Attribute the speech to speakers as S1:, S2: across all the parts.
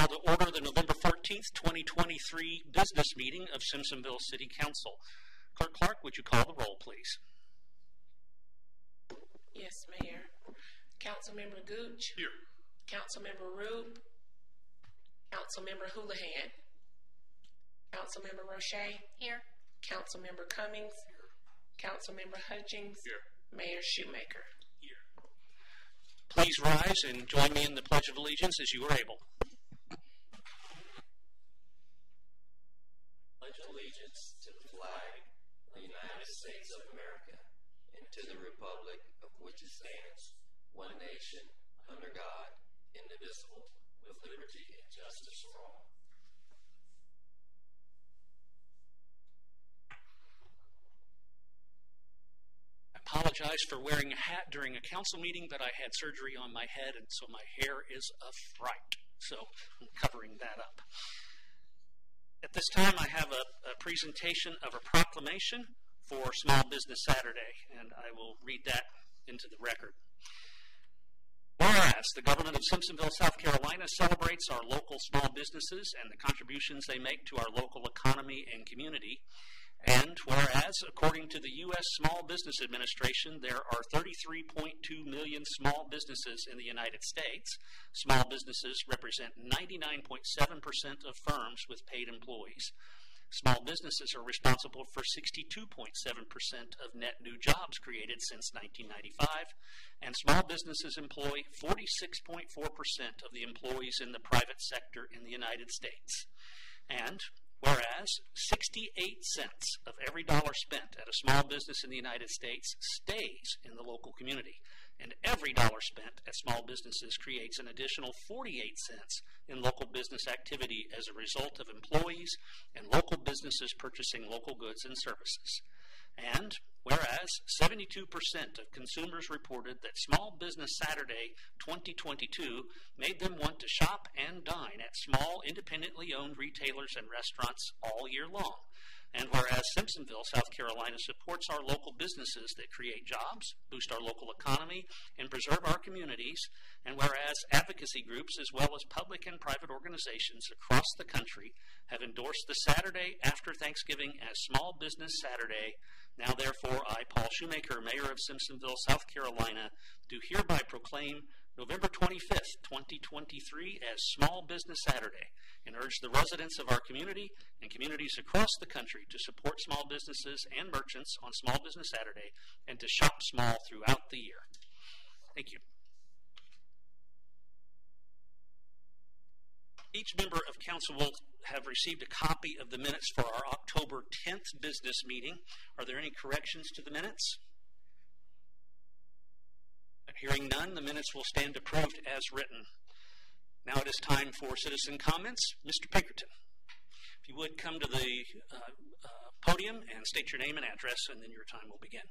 S1: call to order the November 14th, 2023 business meeting of Simpsonville City Council. Clerk Clark, would you call the roll, please?
S2: Yes, Mayor. Councilmember Gooch.
S1: Here.
S2: Councilmember Rube. Councilmember Houlihan. Councilmember Roche.
S3: Here.
S2: Councilmember Cummings. Councilmember Hutchings.
S1: Here.
S2: Mayor Shoemaker.
S1: Here. Please rise and join me in the Pledge of Allegiance as you are able.
S4: Pledge allegiance to the flag of the United States of America and to the republic of which it stands, one nation, under God, indivisible, with liberty and justice for all.
S1: I apologize for wearing a hat during a council meeting, but I had surgery on my head, and so my hair is a fright. So I'm covering that up. At this time, I have a presentation of a proclamation for Small Business Saturday, and I will read that into the record. Whereas the government of Simpsonville, South Carolina celebrates our local small businesses and the contributions they make to our local economy and community, and whereas, according to the U.S. Small Business Administration, there are 33.2 million small businesses in the United States, small businesses represent 99.7% of firms with paid employees. Small businesses are responsible for 62.7% of net new jobs created since 1995, and small businesses employ 46.4% of the employees in the private sector in the United States. And whereas 68 cents of every dollar spent at a small business in the United States stays in the local community, and every dollar spent at small businesses creates an additional 48 cents in local business activity as a result of employees and local businesses purchasing local goods and services. And whereas 72% of consumers reported that Small Business Saturday 2022 made them want to shop and dine at small, independently owned retailers and restaurants all year long. And whereas Simpsonville, South Carolina supports our local businesses that create jobs, boost our local economy, and preserve our communities, and whereas advocacy groups as well as public and private organizations across the country have endorsed the Saturday after Thanksgiving as Small Business Saturday, now therefore I, Paul Shoemaker, Mayor of Simpsonville, South Carolina, do hereby proclaim November 25th, 2023 as Small Business Saturday, and urge the residents of our community and communities across the country to support small businesses and merchants on Small Business Saturday and to shop small throughout the year. Thank you. Each member of council will have received a copy of the minutes for our October 10th business meeting. Are there any corrections to the minutes? Hearing none, the minutes will stand approved as written. Now it is time for citizen comments. Mr. Pinkerton, if you would come to the podium and state your name and address, and then your time will begin.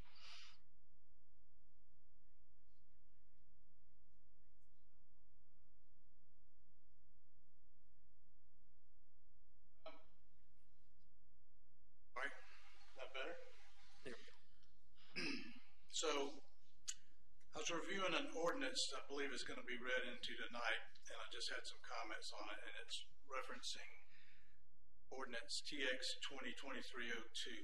S5: All right, that better?
S1: There we go.
S5: So, I was reviewing an ordinance I believe is going to be read into tonight, and I just had some comments on it, and it's referencing Ordinance TX 2023-02.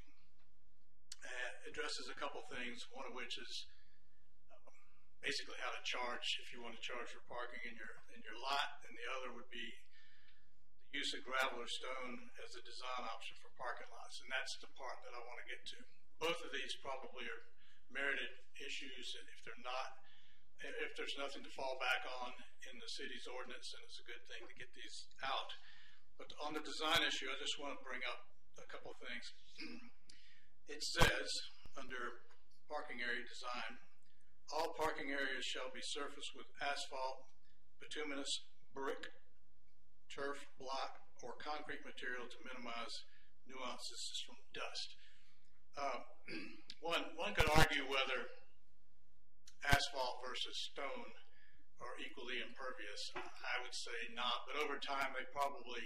S5: It addresses a couple things, one of which is basically how to charge if you want to charge for parking in your lot, and the other would be the use of gravel or stone as a design option for parking lots, and that's the part that I want to get to. Both of these probably are merited issues, and if there's nothing to fall back on in the city's ordinance, then it's a good thing to get these out. But on the design issue, I just want to bring up a couple of things. It says under parking area design, all parking areas shall be surfaced with asphalt, bituminous, brick, turf, block, or concrete material to minimize nuances from dust. One could argue whether asphalt versus stone are equally impervious. I would say not, but over time they probably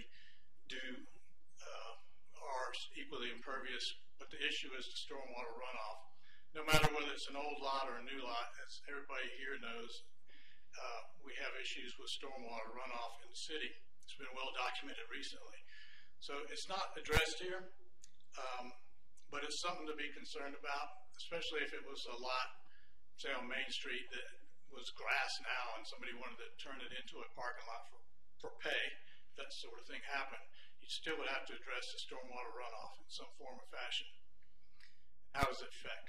S5: are equally impervious. But the issue is the stormwater runoff. No matter whether it's an old lot or a new lot, as everybody here knows, we have issues with stormwater runoff in the city. It's been well documented recently. So it's not addressed here, but it's something to be concerned about, especially if it was a lot, say on Main Street, that was grass now and somebody wanted to turn it into a parking lot for pay. If that sort of thing happened, you still would have to address the stormwater runoff in some form or fashion. How does it affect?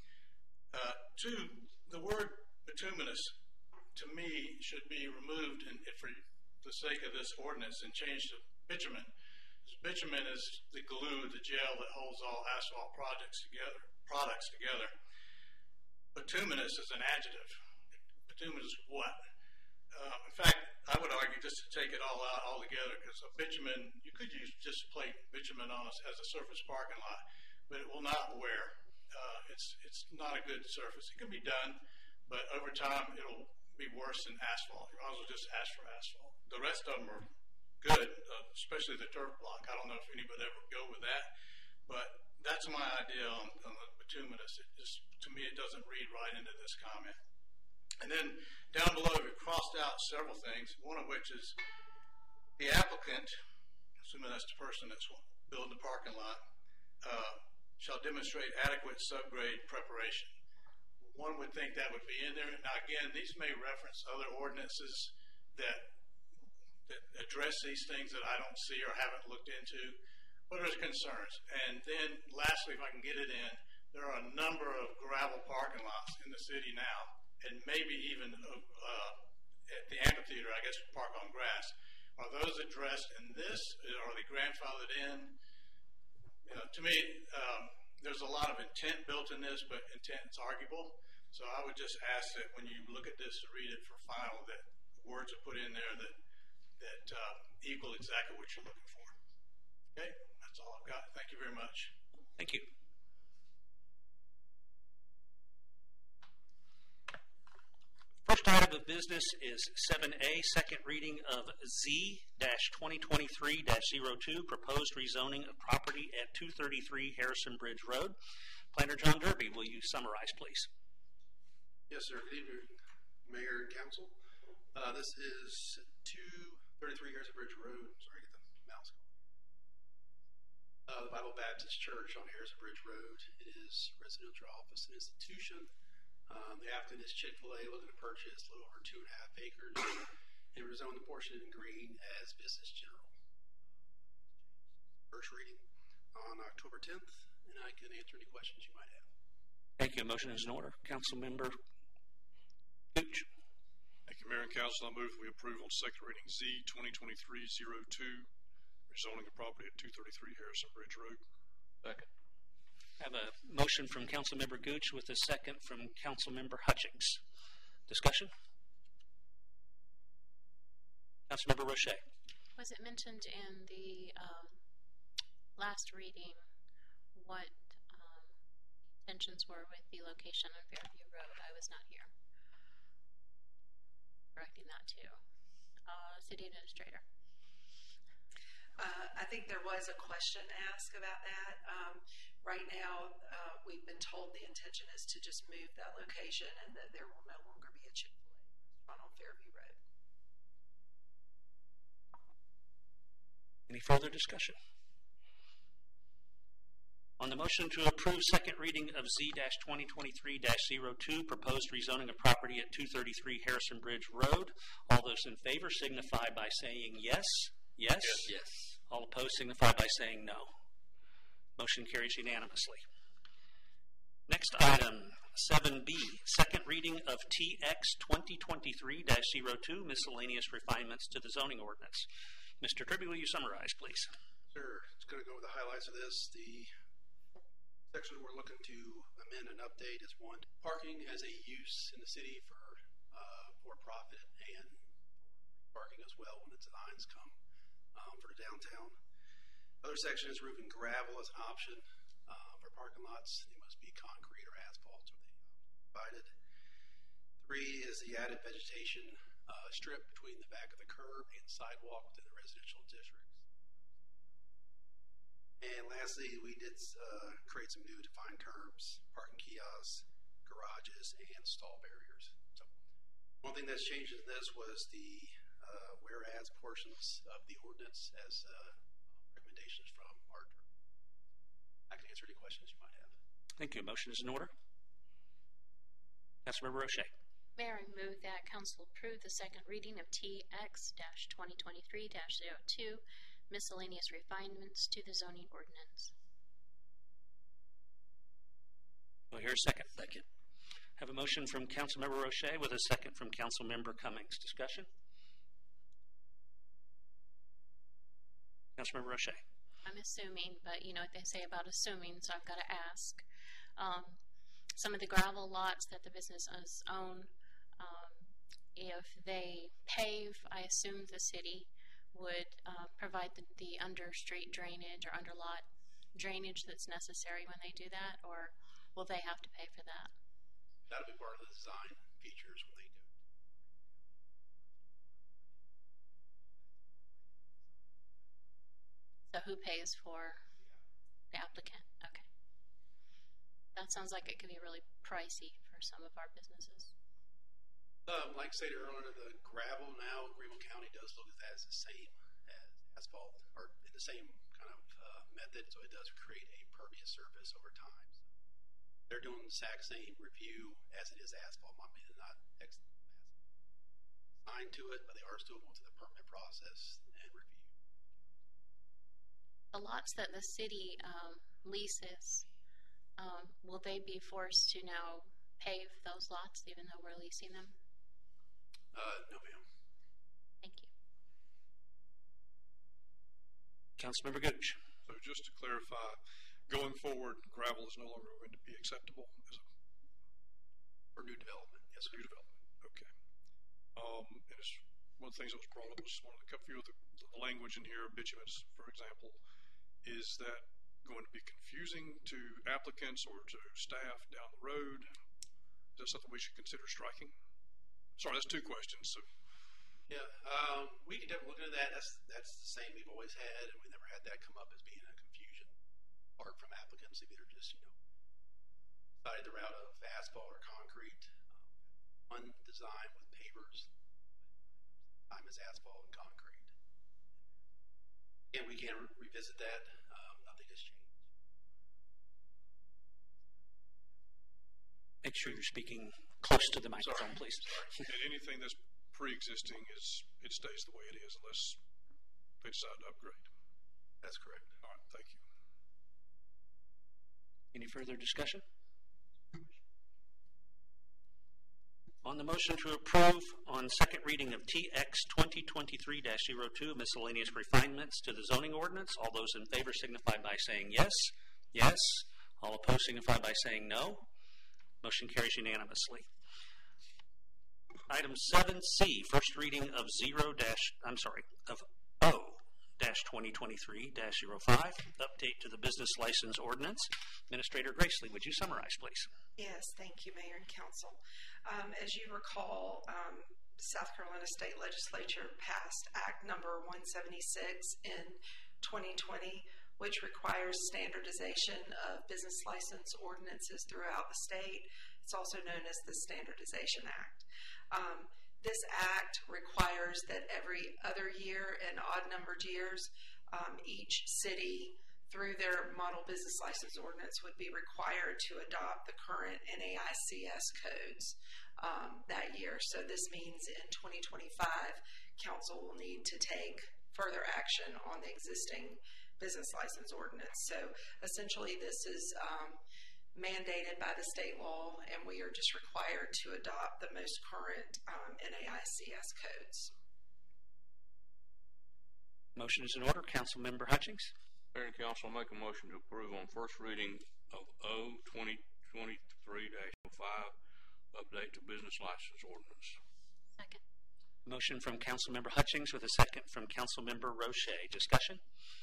S5: Two, the word bituminous to me should be removed for the sake of this ordinance and changed to bitumen. Bitumen is the glue, the gel that holds all asphalt products together. Bituminous is an adjective. Bituminous is what? In fact, I would argue just to take it all out altogether, because a bitumen, you could use just plain bitumen on as a surface parking lot, but it will not wear. It's not a good surface. It can be done, but over time it'll be worse than asphalt. You might as well just ask for asphalt. The rest of them are good, especially the turf block. I don't know if anybody ever would go with that, but that's my idea on the bituminous. To me, it doesn't read right into this comment. And then down below, we crossed out several things, one of which is the applicant, assuming that's the person that's building the parking lot, shall demonstrate adequate subgrade preparation. One would think that would be in there. Now, again, these may reference other ordinances that address these things that I don't see or haven't looked into, but there's concerns. And then, lastly, if I can get it in, there are a number of gravel parking lots in the city now, and maybe even at the amphitheater, I guess, park on grass. Are those addressed in this? Are they grandfathered in? To me, there's a lot of intent built in this, but intent is arguable. So I would just ask that when you look at this to read it for final, that words are put in there that equal exactly what you're looking for. Okay, that's all I've got. Thank you very much.
S1: Thank you. First item of business is 7A, second reading of Z-2023-02, proposed rezoning of property at 233 Harrison Bridge Road. Planner John Derby, will you summarize, please?
S3: Yes, sir. Good evening, Mayor and Council. This is 233 Harrison Bridge Road. Sorry, get the mouse going. The Bible Baptist Church on Harrison Bridge Road. It is residential office and institution. The applicant is Chick-fil-A, looking to purchase a little over 2.5 acres and rezone the portion in green as business general. First reading on October 10th, and I can answer any questions you might have.
S1: Thank you. A motion is in order. Councilmember Gooch.
S6: Thank you, Mayor and Council. I move we approve on second reading Z-2023-02, rezoning the property at 233 Harrison Bridge Road.
S4: Second.
S1: I have a motion from Councilmember Gooch with a second from Councilmember Hutchings. Discussion? Councilmember Roche.
S7: Was it mentioned in the last reading what intentions were with the location on Fairview Road? I was not here. Correcting that too. City Administrator.
S8: I think there was a question asked about that. Right now, we've been told the intention is to just move that location and that there will no longer be a Chick-fil-A restaurant on Fairview Road.
S1: Any further discussion? On the motion to approve second reading of Z-2023-02, proposed rezoning of property at 233 Harrison Bridge Road, all those in favor signify by saying yes. Yes?
S4: Yes.
S1: All opposed signify by saying no. Motion carries unanimously. Next item, 7B, second reading of TX 2023-02, miscellaneous refinements to the zoning ordinance. Mr. Tribby, will you summarize, please?
S3: Sure. It's going to go over the highlights of this. The section we're looking to amend and update is one, parking as a use in the city for profit and parking as well when its lines come for downtown. Other section is roof and gravel as an option for parking lots. They must be concrete or asphalt or they provided. 3 is the added vegetation strip between the back of the curb and sidewalk within the residential districts. And lastly, we did create some new defined terms, parking kiosks, garages, and stall barriers. So one thing that's changed in this was the whereas portions of the ordinance as recommendations from our attorney. I can answer any questions you might have.
S1: Thank you. Motion is in order. Councilmember Roche.
S7: Mayor, I move that council approve the second reading of TX-2023-02, miscellaneous refinements to the zoning ordinance.
S1: Do I hear a second? Second. Have a motion from Councilmember Roche with a second from Councilmember Cummings. Discussion? Councilmember Roche.
S7: I'm assuming, but you know what they say about assuming, so I've got to ask. Some of the gravel lots that the businesses own, if they pave, I assume the city would provide the under-street drainage or under-lot drainage that's necessary when they do that, or will they have to pay for that?
S3: That'll be part of the design features when they go.
S7: So who pays for the applicant? Okay. That sounds like it could be really pricey for some of our businesses.
S3: Like I stated earlier, the gravel now, Greenville County does look at that as the same as asphalt, or in the same kind of method, so it does create a pervious surface over time. So they're doing the exact same review as it is asphalt. I mean, they're not assigned to it, but they are still going through the permit process and review.
S7: The lots that the city leases, will they be forced to now pave those lots even though we're leasing them?
S3: No, ma'am.
S7: Thank you.
S1: Councilmember Gooch.
S6: So just to clarify, going forward, gravel is no longer going to be acceptable as a
S3: For new development, yes,
S6: new development. Okay. And it's one of the things that was brought up was one of the few of the language in here, bituminous, for example. Is that going to be confusing to applicants or to staff down the road? Is that something we should consider striking? Sorry, that's two questions. So.
S3: Yeah, we can definitely look into that. That's the same we've always had, and we never had that come up as being a confusion part from applicants. If they're just, decided the route of asphalt or concrete. One design with pavers, time is asphalt and concrete. Again, we can revisit that. Nothing has changed.
S1: Make sure you're speaking close to the microphone, please.
S6: And anything that's pre-existing it stays the way it is unless they decide to upgrade.
S3: That's correct.
S6: All right, thank you.
S1: Any further discussion? On the motion to approve on second reading of TX 2023-02, miscellaneous refinements to the zoning ordinance, all those in favor signify by saying yes. Yes. All opposed signify by saying no. Motion carries unanimously. Item 7C, first reading of O-2023-05, update to the business license ordinance. Administrator Gracely, would you summarize, please?
S8: Yes, thank you, Mayor and Council. As you recall, South Carolina State Legislature passed Act number 176 in 2020, which requires standardization of business license ordinances throughout the state. It's also known as the Standardization Act. This act requires that every other year and odd-numbered years, each city, through their model business license ordinance, would be required to adopt the current NAICS codes that year. So this means in 2025, Council will need to take further action on the existing business license ordinance. So essentially this is mandated by the state law, and we are just required to adopt the most current NAICS codes.
S1: Motion is in order. Councilmember Hutchings.
S9: Mayor and Council, make a motion to approve on first reading of O-2023-05, update to business license ordinance.
S7: Second.
S1: Motion from Councilmember Hutchings with a second from Councilmember Roche. Discussion?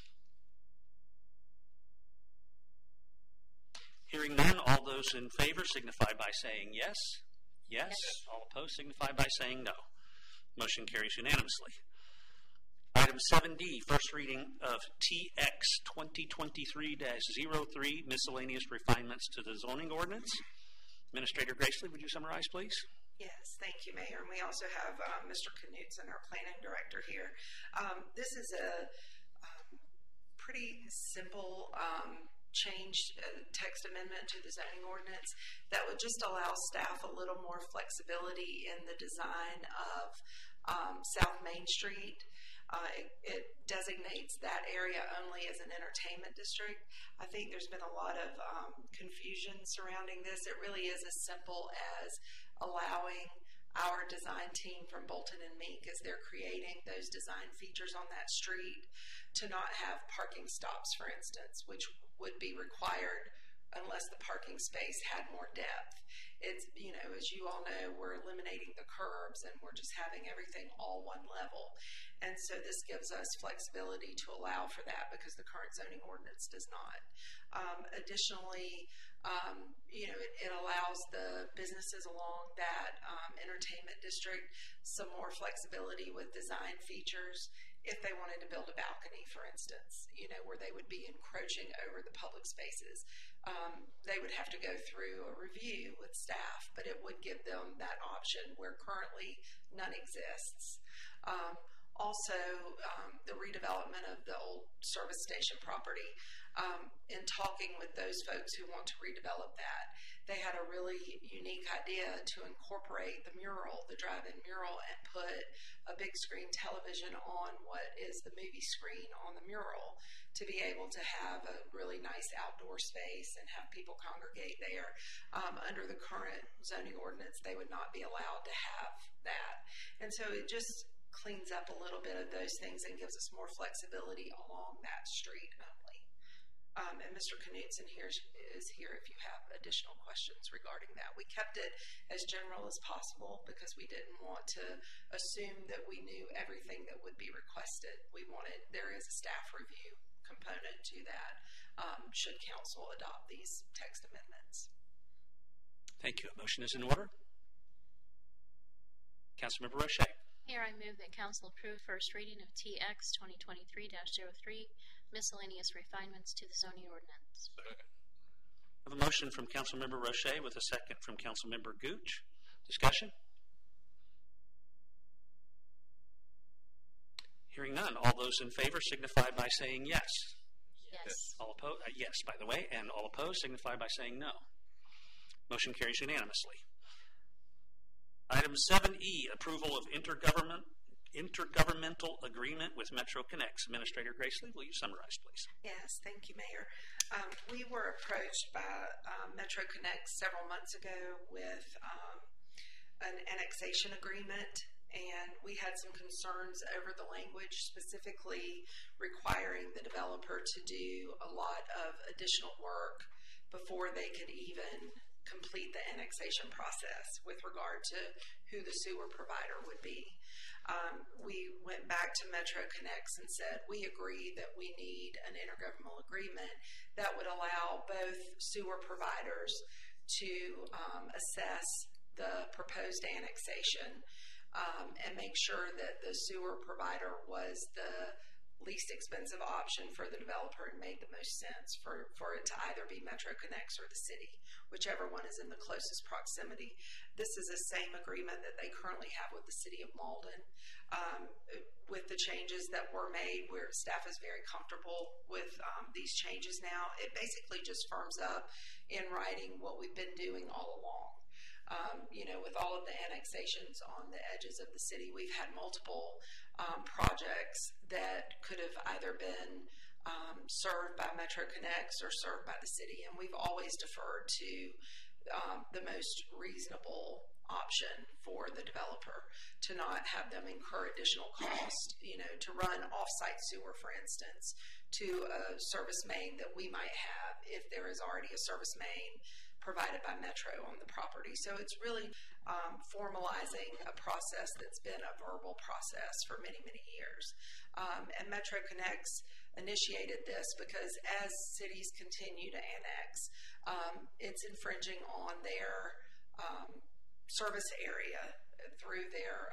S1: Hearing none, all those in favor signify by saying yes. Yes. All opposed signify by saying no. Motion carries unanimously. Item 7D, first reading of TX 2023-03, miscellaneous refinements to the zoning ordinance. Administrator Gracely, would you summarize, please?
S8: Yes, thank you, Mayor. And we also have Mr. Knutson, our planning director here. This is a pretty simple text amendment to the zoning ordinance that would just allow staff a little more flexibility in the design of South Main Street. It designates that area only as an entertainment district. I think there's been a lot of confusion surrounding this. It really is as simple as allowing our design team from Bolton and Meek, as they're creating those design features on that street, to not have parking stops, for instance, which would be required unless the parking space had more depth. It's, you know, as you all know, we're eliminating the curbs and we're just having everything all one level. And so this gives us flexibility to allow for that, because the current zoning ordinance does not. Additionally, you know, it allows the businesses along that entertainment district some more flexibility with design features. If they wanted to build a balcony, for instance, you know, where they would be encroaching over the public spaces, they would have to go through a review with staff, but it would give them that option where currently none exists. Also, the redevelopment of the old service station property. In talking with those folks who want to redevelop that, they had a really unique idea to incorporate the mural, the drive-in mural, and put a big screen television on what is the movie screen on the mural, to be able to have a really nice outdoor space and have people congregate there. Under the current zoning ordinance, they would not be allowed to have that. And so it just cleans up a little bit of those things and gives us more flexibility along that street only. And Mr. Knutson is here if you have additional questions regarding that. We kept it as general as possible because we didn't want to assume that we knew everything that would be requested. There is a staff review component to that, should council adopt these text amendments.
S1: Thank you. A motion is in order. Councilmember Roche.
S7: Here I move that council approve first reading of TX 2023-03, miscellaneous refinements to the zoning ordinance.
S1: I have a motion from Councilmember Roche with a second from Councilmember Gooch. Discussion? Hearing none. All those in favor signify by saying yes.
S7: Yes.
S1: All opposed? Yes, by the way. And all opposed signify by saying no. Motion carries unanimously. Item 7E, approval of intergovernmental agreement with Metro Connects. Administrator Grace Lee, will you summarize, please?
S8: Yes, thank you, Mayor. We were approached by Metro Connects several months ago with an annexation agreement, and we had some concerns over the language, specifically requiring the developer to do a lot of additional work before they could even complete the annexation process with regard to who the sewer provider would be. We went back to Metro Connects and said, we agree that we need an intergovernmental agreement that would allow both sewer providers to assess the proposed annexation and make sure that the sewer provider was the least expensive option for the developer and made the most sense for it to either be Metro Connects or the city, whichever one is in the closest proximity. This is the same agreement that they currently have with the city of Malden. With the changes that were made, where staff is very comfortable with these changes now, it basically just firms up in writing what we've been doing all along. You know, with all of the annexations on the edges of the city, we've had multiple projects that could have either been served by Metro Connects or served by the city, and we've always deferred to the most reasonable option for the developer, to not have them incur additional cost, you know, to run off-site sewer, for instance, to a service main that we might have if there is already a service main provided by Metro on the property. So it's really formalizing a process that's been a verbal process for many, many years. And Metro Connects initiated this because as cities continue to annex, it's infringing on their service area through their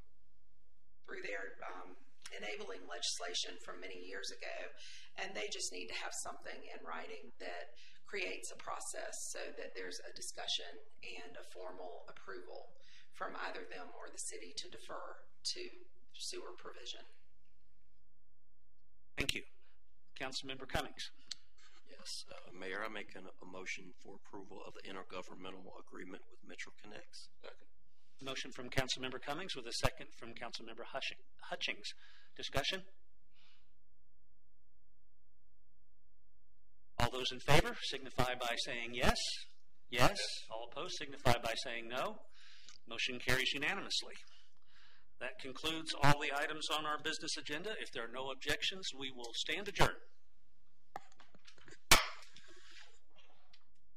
S8: enabling legislation from many years ago, and they just need to have something in writing that creates a process so that there's a discussion and a formal approval from either them or the city to defer to sewer provision.
S1: Thank you. Councilmember Cummings.
S4: Yes, Mayor, I make a motion for approval of the intergovernmental agreement with Metro Connects.
S1: Motion from Councilmember Cummings with a second from Councilmember Hutchings. Discussion? All those in favor signify by saying yes. Yes. All opposed signify by saying no. Motion carries unanimously. That concludes all the items on our business agenda. If there are no objections, we will stand adjourned.